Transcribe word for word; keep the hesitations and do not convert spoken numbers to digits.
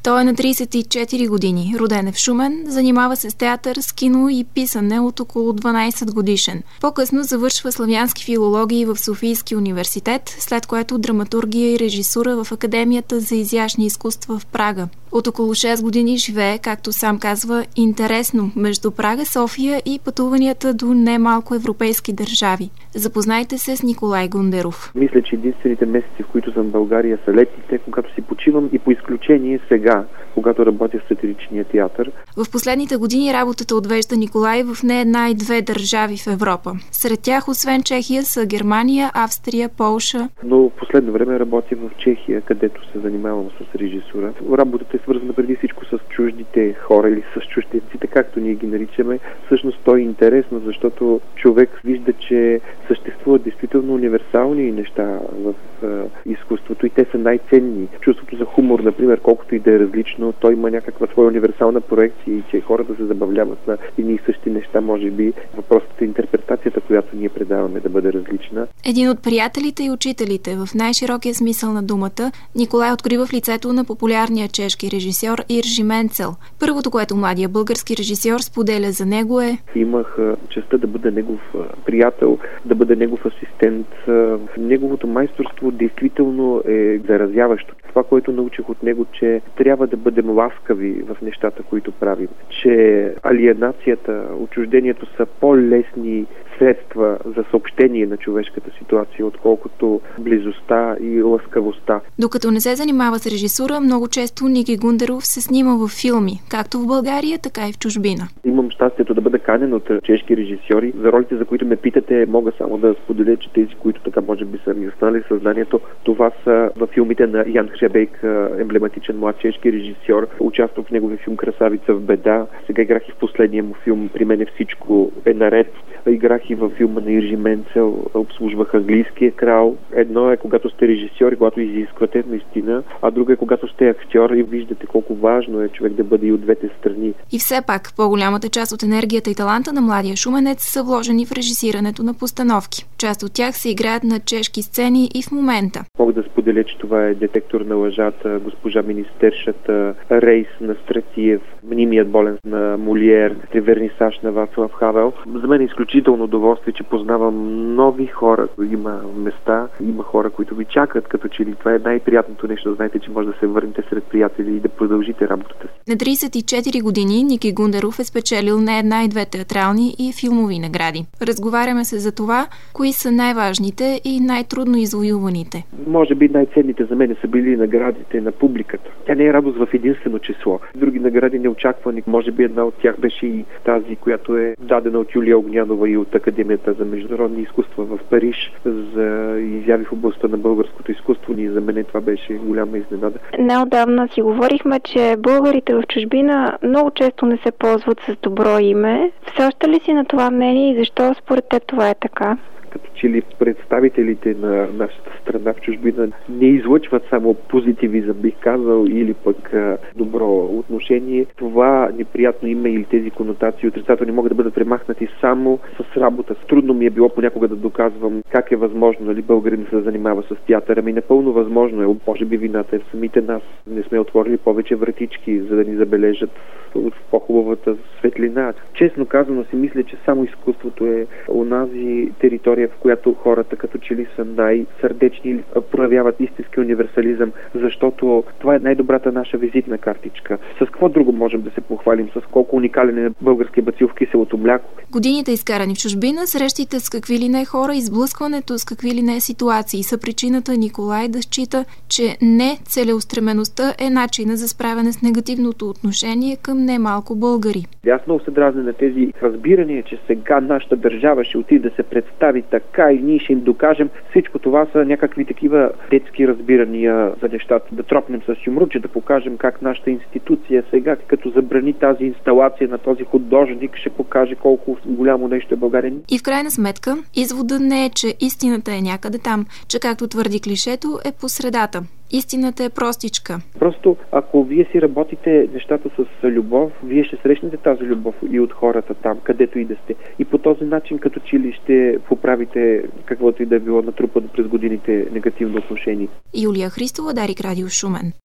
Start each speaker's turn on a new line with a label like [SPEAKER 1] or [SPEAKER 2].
[SPEAKER 1] Той е на тридесет и четири години, роден е в Шумен, занимава се с театър, с кино и писане от около дванадесет годишен. По-късно завършва славянски филологии в Софийския университет, след което драматургия и режисура в Академията за изящни изкуства в Прага. От около шест години живее, както сам казва, интересно между Прага, София и пътуванията до немалко европейски държави. Запознайте се с Николай Гундеров.
[SPEAKER 2] Мисля, че единствените месеци, в които съм в България, са летните, когато си почивам, и по изключение сега, когато работя в сатиричния театър.
[SPEAKER 1] В последните години работата отвежда Николай в не една и две държави в Европа. Сред тях, освен Чехия, са Германия, Австрия, Полша.
[SPEAKER 2] Но в последно време работя в Чехия, където се занимавам с режисура. Работата е свързана преди всичко с чуждите хора или с чужденците, както ние ги наричаме. Всъщност то е интересно, защото човек вижда, че съществуват действително универсални неща в е, изкуството и те са най-ценни. Чувството за хумор, например, колкото и да е различно, той има някаква своя универсална проекция и че хората се забавляват на едни и същи неща, може би въпросът е интерпретацията, която ние предаваме, да бъде различна.
[SPEAKER 1] Един от приятелите и учителите в най-широкия смисъл на думата, Николай открива в лицето на популярния чешки режисьор Иржи Менцел. Първото, което младия български режисьор споделя за него е:
[SPEAKER 2] имах честта да бъда негов приятел, да бъда негов асистент. Неговото майсторство действително е заразяващо. Това, което научих от него, че трябва да бъдем ласкави в нещата, които правим. Че алиенацията, отчуждението са по-лесни средства за съобщение на човешката ситуация, отколкото близостта и ласкавостта.
[SPEAKER 1] Докато не се занимава с режисура, много често Ники Гундеров се снима в филми, както в България, така и в чужбина.
[SPEAKER 2] Имам щастието да бъда канен от чешки режисьори. За ролите, за които ме питате, мога само да споделя, че тези, които така може би са ми останали в съзнанието, това са във филмите на Ян Хребейк, емблематичен млад чешки режисьор. Участвах в неговия филм "Красавица в беда". Сега играх и в последния му филм "При мене всичко е наред". Играх и във филма на Иржи Менцел, обслужвах Английския крал. Едно е когато сте режисьор и когато изисквате наистина, а друго е когато сте актьор и виждате колко важно е човек да бъде и от двете страни.
[SPEAKER 1] И все пак, по-голямата част от енергията и таланта на младия шуменец са вложени в режисирането на постановки. Част от тях се играят на чешки сцени и в момента.
[SPEAKER 2] Мога да споделя, че това е "Детектор на лъжата", "Госпожа министершата", "Рейс" на Стратиев, "Мнимият болен" на Молиер, "Вернисаж" на Вацлав Хавел. За мен е изключително удоволствие, че познавам нови хора. Има места, има хора, които ви чакат, като че ли това е най-приятното нещо. Знаете, че може да се върнете сред приятели и да продължите работата си.
[SPEAKER 1] На тридесет и четири години Ники Гундеров е спечелил не една и две театрални и филмови награди. Разговаряме се за това, кои са най-важните и най-трудно извоюваните.
[SPEAKER 2] Може би най-ценните за мен са били наградите на публиката. Тя не е радост в единствено число. Други награди неочаквани. Може би една от тях беше и тази, която е дадена от Юлия Огнянова и от Академията за международни изкуства в Париж за изяви в областта на българското изкуство. И за мен това беше голяма изненада.
[SPEAKER 3] Неотдавна си говорихме, че българите в чужбина много често не се ползват с добро име. Все още ли си на това мнение и защо според теб това е така?
[SPEAKER 2] Като че ли представителите на нашата страна в чужбина не излъчват само позитивизъм, бих казал, или пък добро отношение. Това неприятно име или тези конотации отрицателни могат да бъдат премахнати само с работа. Трудно ми е било понякога да доказвам как е възможно, нали, българин да се занимава с театър. Ами напълно възможно е. Може би вината е в самите нас. Не сме отворили повече вратички, за да ни забележат в по-хубавата светлина. Честно казано си мисля, че само изкуството е онази територия, в която хората като че ли са най-сърдечни или проявяват истински универсализъм, защото това е най-добрата наша визитна картичка. С какво друго можем да се похвалим? С колко уникален е българския бацил в киселото мляко?
[SPEAKER 1] Годините изкарани в чужбина, срещите с какви ли не хора, изблъскването с какви ли не ситуации са причината Николай да счита, че не целеустремеността е начина за справяне с негативното отношение към немалко българи.
[SPEAKER 2] Аз много се дразня на тези разбирания, че сега нашата държава ще отиде да се представи така и ние ще им докажем. Всичко това са някакви такива детски разбирания за нещата. Да тропнем с юмруче, да покажем как нашата институция сега, като забрани тази инсталация на този художник, ще покаже колко голямо нещо е България.
[SPEAKER 1] И в крайна сметка, изводът не е, че истината е някъде там, че както твърди клишето, е по средата. Истината е простичка.
[SPEAKER 2] Просто ако вие си работите нещата с любов, вие ще срещнете тази любов и от хората там, където и да сте. И по този начин, като че ли ще поправите каквото и да е било натрупано през годините негативно отношение.
[SPEAKER 1] Юлия Христова, Дарик Радио Шумен.